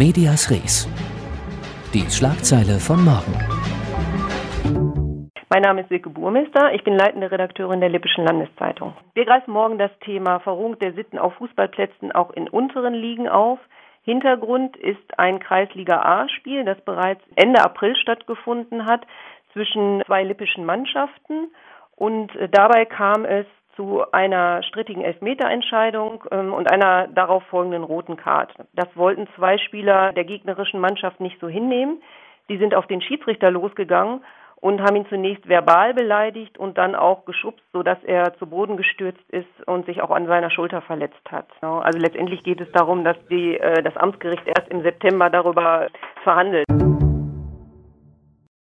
Medias Res. Die Schlagzeile von morgen. Mein Name ist Silke Burmester, ich bin leitende Redakteurin der Lippischen Landeszeitung. Wir greifen morgen das Thema Verrohung der Sitten auf Fußballplätzen auch in unteren Ligen auf. Hintergrund ist ein Kreisliga-A-Spiel, das bereits Ende April stattgefunden hat zwischen zwei lippischen Mannschaften. Und dabei kam es zu einer strittigen Elfmeterentscheidung und einer darauf folgenden roten Karte. Das wollten zwei Spieler der gegnerischen Mannschaft nicht so hinnehmen. Die sind auf den Schiedsrichter losgegangen und haben ihn zunächst verbal beleidigt und dann auch geschubst, sodass er zu Boden gestürzt ist und sich auch an seiner Schulter verletzt hat. Also letztendlich geht es darum, dass das Amtsgericht erst im September darüber verhandelt.